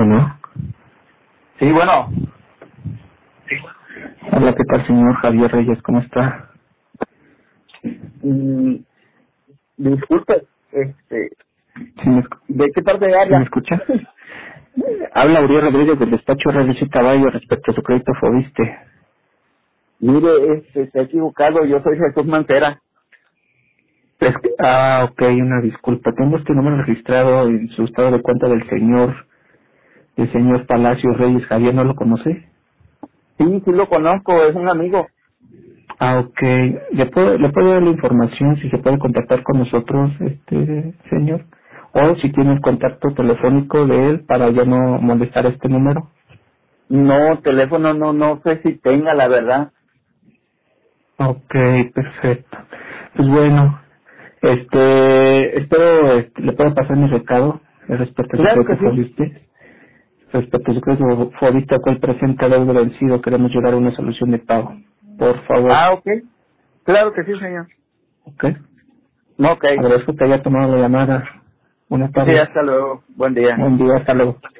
Bueno. Sí, bueno. Hola, ¿qué tal, señor Javier Reyes? ¿Cómo está? Mm, disculpe, ¿Sí me, ¿de qué parte sí me habla? escucha? Habla Uriel Rodríguez del despacho Reyes y Caballo respecto a su crédito Fobiste. Mire, se ha equivocado, yo soy Jesús Mancera. Ok, una disculpa. Tengo este número registrado en su estado de cuenta el señor Palacios Reyes. ¿Javier no lo conoce? Sí lo conozco, es un amigo. Ok. ¿Le puedo dar la información si se puede contactar con nosotros, señor? O si tiene el contacto telefónico de él para ya no molestar este número. No, teléfono no sé si tenga, la verdad. Ok, perfecto. Pues bueno, espero, le puedo pasar mi recado respecto a su Claro que crédito sí. Fobiste. Respecto a su crédito Fobiste, al cual presenta deuda vencido, queremos llegar a una solución de pago. Por favor, Ok. Claro que sí, señor. ok. Ok. Agradezco que haya tomado la llamada. Buenas Sí, tardes. hasta luego. Buen día. Buen día, hasta luego.